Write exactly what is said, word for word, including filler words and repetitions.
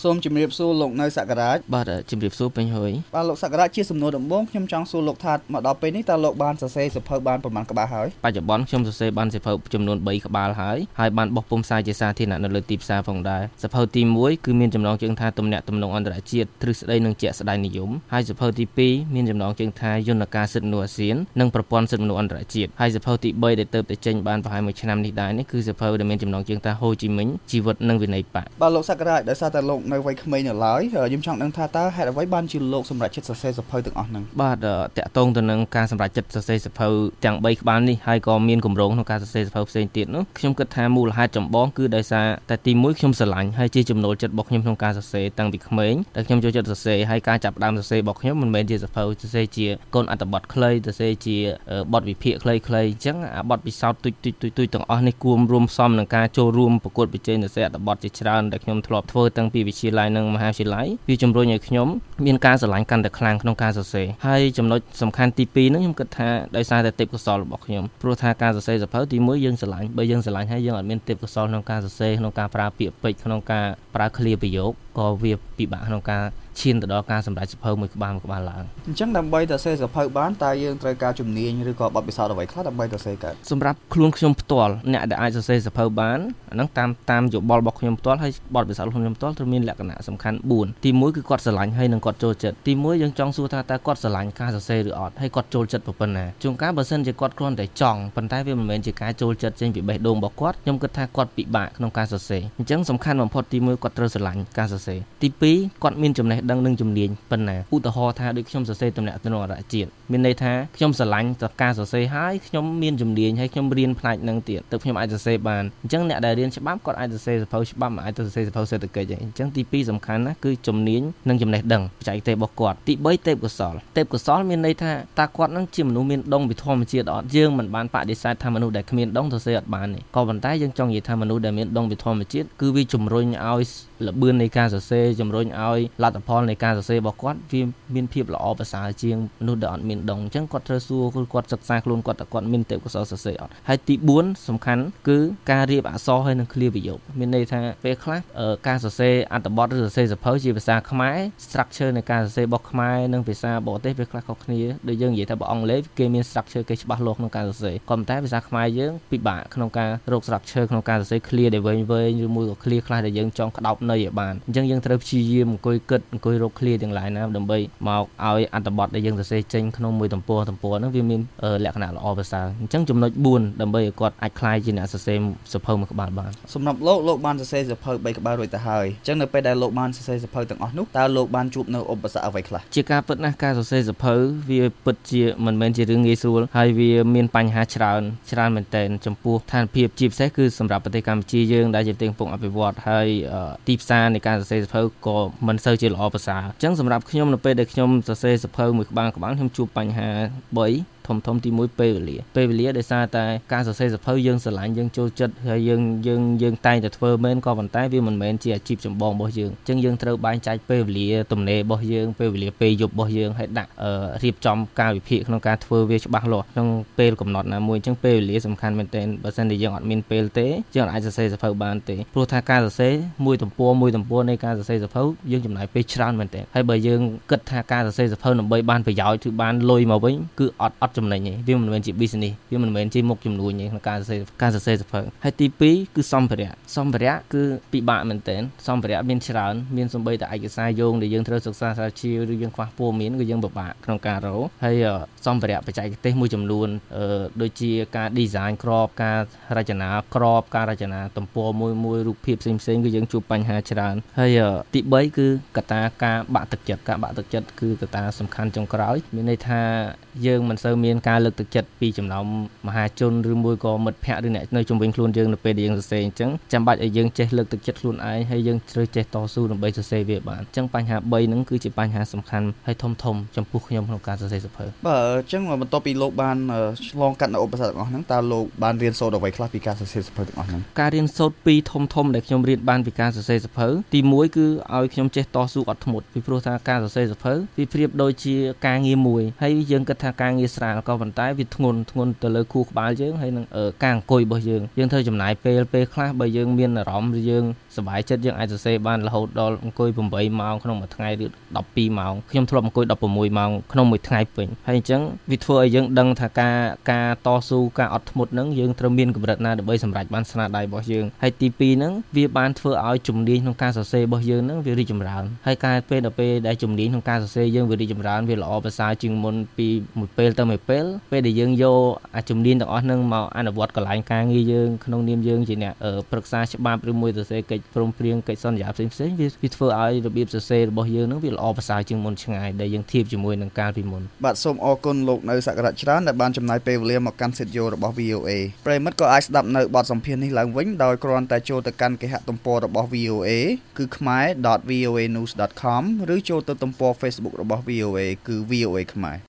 សូមជម្រាបសួរលោកនៅសក្ការៈបាទជម្រាបសួរពេញហើយបាទលោកសក្ការៈជាសំណួរដំបូងខ្ញុំចង់សួរលោកថាមកដល់ពេលនេះតើលោកបានសរសេរសៀវភៅបានប្រមាណក្បាលហើយបច្ចុប្បន្នខ្ញុំសរសេរបានសៀវភៅចំនួនបីក្បាលហើយហើយបានបោះពុម្ពផ្សាយជាសាធារណៈនៅលើទីផ្សារផងដែរសៀវភៅទីមួយគឺមានចំណងជើងថាទំនាក់ទំនងអន្តរជាតិទ្រឹស្ដីនិងជាក់ស្ដែងនិយមហើយសៀវភៅទីពីរមានចំណងជើងថាយន្តការសិទ្ធិមនុស្សអាស៊ាននិងប្រព័ន្ធសិទ្ធិមនុស្សអន្តរជាតិហើយសៀវភៅទីបីដែលទើបតែចេញបានប្រហែលមួយឆ្នាំនេះដែរនេះគឺសៀវភៅដែលមានចំណងជើងថាហូជីមិញជីវិតនិងវិន័យបកបាទលោកសក្ការៈដោយសារតែលោកនៅវ័យក្មេងនៅឡើយខ្ញុំចង់ដឹងថាតើហេតុអ្វីបានជាលោកសម្រេចចិត្តសរសេរសៀវភៅទាំងអស់ហ្នឹងបាទតាក់ទងទៅនឹងការសម្រេចចិត្តសរសេរសៀវភៅទាំងបីក្បាលនេះហើយក៏មានគម្រោងក្នុងការសរសេរសៀវភៅផ្សេងទៀតនោះខ្ញុំគិតថាមូលហេតុចម្បងគឺដោយសារតែទីមួយខ្ញុំស្រឡាញ់ហើយជាចំណូលចិត្តរបស់ខ្ញុំក្នុងការសរសេរតាំងពីក្មេងដែលខ្ញុំចូលចិត្តសរសេរហើយការចាប់ផ្ដើមសរសេររបស់ខ្ញុំមិនមែនជាសៀវភៅសរសេរជាកូនអត្ថបទខ្លីសរសេរជាបទវិភាគខ្លីៗអញ្ចឹងអាបទពិសោធន៍ទុយទុយទុយទុយទាំងអស់នេះគួមរួមផ្សំនឹងការចូលរួមប្រកួតប្រជែងសរសេរអត្ថបទជាច្រើនដែលខ្ញុំធ្លាប់ធ្វើតាំងពីវិទ្យាល័យនិងមហាវិទ្យាល័យវាជំរុញឲ្យខ្ញុំមានការស្រឡាញ់កាន់តែខ្លាំងក្នុងការសរសេរហើយចំណុចសំខាន់ទីពីរហ្នឹងខ្ញុំគិតថាដោយសារតែទេពកោសល្យរបស់ខ្ញុំព្រោះថាការសរសេរសៀវភៅទីមួយយើងស្រឡាញ់បើយើងស្រឡាញ់ហើយយើងអត់មានទេពកោសល្យក្នុងការសរសេរក្នុងការប្រើពាក្យពេចន៍ក្នុងការប្រើឃ្លាប្រយោគក៏វាពិបាកក្នុងការឈានទៅដល់ការសម្រេចសៀវភៅមួយក្បាលមួយក្បាលឡើងអញ្ចឹងដើម្បីទៅសរសេរសៀវភៅបានតើយើងត្រូវការជំនាញឬក៏បទពិសោធន៍អ្វីខ្លះដើម្បីទៅសរសេរកើតសម្រាប់ខ្លួនខ្ញុំផ្ទាល់អ្នកដែលអាចសរសេរសៀវភៅបានអាហ្នឹងតាមតាមយោបល់របស់ខ្ញុំផ្ទាល់ហើយបទពិសោធន៍របស់ខ្ញុំផ្ទាល់ត្រូវមានលក្ខណៈសំខាន់បួនទីមួយគឺគាត់ស្រឡាញ់ហើយនិងគាត់ចូលចិត្តទីមួយយើងចង់សួរថាតើគាត់ស្រឡាញ់ការសរសេរឬអត់ហើយគាត់ចូលចិត្តប៉ុណ្ណាជួនកាលបើសិនជាគាត់គ្រាន់តែចង់ប៉ុន្តែវាមិនមែនជាការចូលចិត្តចេញពីបេះដូងរបស់គាត់ខ្ញុំគិតថាគាត់ពិបាកក្នុងការសរសេរអញ្ចឹងសំខាន់បំផុតទីមួយគាត់ត្រូវស្រឡាញ់ការសរសេរទីពីរគាត់មានចំណេះដឹងនិងជំនាញប៉ុណ្ណាឧទាហរណ៍ថាដូចខ្ញុំសរសេរទំនាក់ទំនងអន្តរជាតិមានន័យថាខ្ញុំស្រឡាញ់ទៅការសរសេរហើយខ្ញុំមានជំនាញហើយខ្ញុំរៀនផ្នែកហ្នឹងទៀតទើបខ្ញុំអាចសរសេរបានអញ្ចឹងអ្នកដែលរៀនច្បាប់គាត់អាចសរសេរសៀវភៅច្បាប់មិនអាចទៅសរសេរសៀវភៅសេដ្ឋកិច្ចទេអញ្ចឹងទីពីរសំខាន់ណាគឺជំនាញនិងចំណេះដឹងបច្ចេកទេសរបស់គាត់ទីបីទេពកោសល្យទេពកោសល្យមានន័យថាតើគាត់នឹងជាមនុស្សមានដុងពីធម្មជាតិអត់យើងមិនបានបដិសេធថាមនុស្សដែលគ្មានដុងសរសេរអត់បានទេក៏ប៉ុន្តែយើងចង់និយាយថាមនុស្សដែលមានដុងពីធម្មជាតិគឺវាជំរុញឲ្យល្បឿននៃការសរសេរជំរុញឲ្យលទ្ធផលនៃការសរសេររបស់គាត់វាមានភាពល្អប្រសើរជាងមនុស្សដែលអត់មានដុងអញ្ចឹងគាត់ត្រូវសួរគាត់សិក្សាខ្លួនគាត់ថាគាត់មានទេពកោសល្យសរសេរអត់ហើយទីបួនសំខាន់គឺការរៀបអក្សរហើយនិងឃ្លាប្រយោគមានន័យថាពេលខ្លះការសរសេរអត្ថបទឬសរសេរសៀវភៅជាភាសាខ្មែរ structure នៃការសរសេររបស់ខ្មែរនិងភាសាបរទេសវាខ្លះខុសគ្នាដូចយើងនិយាយថាបើអង់គ្លេសគេមាន structure គេច្បាស់លាស់ក្នុងការសរសេរក៏ប៉ុន្តែភាសាខ្មែរយើងពិបាកក្នុងការរក structure ក្នុងការសរសេរឃ្លាដែលវែងវែងឬមួយក៏ឃ្លាខ្លះដែលយើងចង់ក្តោបន័យឲ្យបានអញ្ចឹងយើងត្រូវព្យាយាមអង្គុយគិតអង្គុយរកឃ្លាទាំងឡាយណាដើម្បីមកឲ្យអត្ថបទដែលយើងសរសេរចេញក្នុងមួយទំព័រទំព័រហ្នឹងវាមានលក្ខណៈល្អប្រសើរអញ្ចឹងចំណុចបួនដើម្បីឲ្យគាត់អាចក្លាយជាអ្នកសរសេរសៀវភៅមួយក្បាលបានសម្រាប់លោកលោកបានសរសេរសៀវភៅបីក្បាលរួចទៅហើយអញ្ចឹងនៅពេលដែលលោកបានសរសេរសៀវភៅទាំងអស់នោះតើលោកបានជួបនៅឧបសគ្គអ្វីខ្លះជាការពិតណាស់ការសរសេរសៀវភៅវាពិតជាមិនមែនជារឿងងាយស្រួលហើយវាមានបញ្ហាច្រើនច្រើនមែនទែនចំពោះស្ថានភាពជាពិសេសគឺសម្រាប់ប្រទេសកម្ពុជាយើងដែលជាប្រទេសកំពុងអភិវឌ្ឍហើយទីផ្សារនៃការសរសេរសៀវភៅក៏មិនសូវជាល្អប្រសើរអញ្ចឹងសម្រាប់ខ្ញុំនៅពេលដែលខ្ញុំសរសេរសៀវភៅមួយក្បាលក្បាលខ្ញុំជួបបញ្ហាបីធំធំទីមួយពេលវេលាពេលវេលាដោយសារតែការសរសេរសៀវភៅយើងស្រឡាញ់យើងចូលចិត្តហើយយើងយើងយើងតែងតែធ្វើមែនក៏ប៉ុន្តែវាមិនមែនជាអាជីពចម្បងរបស់យើងអញ្ចឹងយើងត្រូវបែងចែកពេលវេលាទំនេររបស់យើងពេលវេលាពេលយប់របស់យើងឲ្យដាក់រៀបចំការវិភាគក្នុងការធ្វើវាច្បាស់លាស់ក្នុងពេលកំណត់ណាមួយអញ្ចឹងពេលវេលាសំខាន់មែនទែនបើសិនជាយើងអត់មានពេលទេយើងអាចសរសេរសៀវភៅបានទេព្រោះថាការសរសេរមួយទំព័រមួយទំព័រនៃការសរសេរសៀវភៅយើងចំណាយពេលច្រើនមែនទែនហើយបើយើងគិតថាការសរសេរសៀវភៅដើម្បីបានប្រយោជន៍ឬបានលុយមកវិញគឺអត់អត់ចំណេញទេវាមិនមែនជា business វាមិនមែនជាមុខជំនួញទេក្នុងការសរសេរការសរសេរសៀវភៅហើយទីពីរគឺសម្ភារៈសម្ភារៈគឺពិបាកមែនទែនសម្ភារៈមានច្រើនមានសូម្បីតែឯកសារយោងដែលយើងត្រូវសិក្សាស្រាវជ្រាវឬយើងខ្វះព័ត៌មានគឺយើងពិបាកក្នុងការរកហើយសម្ភារៈបច្ចេកទេសមួយចំនួនដូចជាការ design ក្របការរចនាក្របការរចនាទំព័រមួយមួយរូបភាពផ្សេងផ្សេងគឺយើងជួបបញ្ហាច្រើនហើយទីបីគឺកត្តាការបាក់ទឹកចិត្តការបាក់ទឹកចិត្តគឺកត្តាសំខាន់ចុងក្រោយមានន័យថាយើងមិនសូវមានការលើកទឹកចិត្តពីចំណោមមហាជនឬមួយក៏មិត្តភ័ក្តិឬអ្នកនៅជុំវិញខ្លួនយើងនៅពេលដែលយើងសរសេរអញ្ចឹងចាំបាច់ឲ្យយើងចេះលើកទឹកចិត្តខ្លួនឯងហើយយើងត្រូវចេះតស៊ូដើម្បីសរសេរវាបានអញ្ចឹងបញ្ហាបីហ្នឹងគឺជាបញ្ហាសំខាន់ហើយធំធំចំពោះខ្ញុំក្នុងការសរសេរសៀវភៅបាទអញ្ចឹងបន្ទាប់ពីលោកបានឆ្លងកាត់នៅឧបសគ្គទាំងអស់ហ្នឹងតើលោកបានរៀនសូត្រអ្វីខ្លះពីការសរសេរសៀវភៅទាំងអស់ហ្នឹងការរៀនសូត្រពីរធំធំដែលខ្ញុំរៀនបានពីការសរសេរសៀវភៅទីមួយគឺឲ្យខ្ញុំចេះតស៊ូអត់ធ្មត់ពីព្រោះថាការសរសេរសៀវភៅវាប្រៀបដូចជាការងារមួយហើយយើងគិតថាការងារស្រាលក៏ប៉ុន្តែវាធ្ងន់ធ្ងន់ទៅលើខួរក្បាលយើងហើយនឹងការអង្គុយរបស់យើងយើងត្រូវចំណាយពេលពេលខ្លះបើយើងមានអារម្មណ៍ឬយើងសប្បាយចិត្តយើងអាចសរសេរបានរហូតដល់អង្គុយeightម៉ោងក្នុងមួយថ្ងៃឬtwelveម៉ោងខ្ញុំធ្លាប់អង្គុយsixteenម៉ោងក្នុងមួយថ្ងៃពេញហើយអញ្ចឹងវាធ្វើឲ្យយើងដឹងថាការការតស៊ូការអត់ធ្មត់ហ្នឹងយើងត្រូវមានកម្រិតណាដើម្បីសម្រេចបានស្នាដៃរបស់យើងហើយទីtwoហ្នឹងវាបានធ្វើឲ្យជំនាញក្នុងការសរសេររបស់យើងហ្នឹងវារីកចម្រើនហើយការពេលដល់ពេលដែលជំនាញក្នុងការសរសេរយើងវារីកចម្រើនវាល្អប្រសើរជាងមុនពីមួយពេលទៅមួយពេលពេលដែលយើងយកអាជំនាញទាំងអស់ហ្នឹងមកអនុវត្តកន្លែងការងារយើងក្នុងនាមយើងជាអ្នកប្រឹក្សាច្បាប់ឬមួយសរសេរកិច្ចព្រមព្រៀងកិច្ចសន្យាផ្សេងៗវាវាធ្វើឲ្យរបៀបសរសេររបស់យើងហ្នឹងវាល្អប្រសើរជាងមុនឆ្ងាយដែលយើងធៀបជាមួយនឹងកាលពីមុនបាទសូមអរគុណលោកនៅសក្ការៈច្រើនដែលបានចំណាយពេលវេលាមកកាន់សិទ្ធិយោរបស់ V O A ប្រិយមិត្តក៏អាចស្ដាប់នៅបទសម្ភាសន៍នេះឡើងវិញដោយគ្រាន់តែចូលទៅកាន់គេហទំព័ររបស់ V O A គឺ khmae dot voanews dot com ឬចូលទៅទំព័រ Facebook របស់ V O A គឺ V O A ខ្មែរ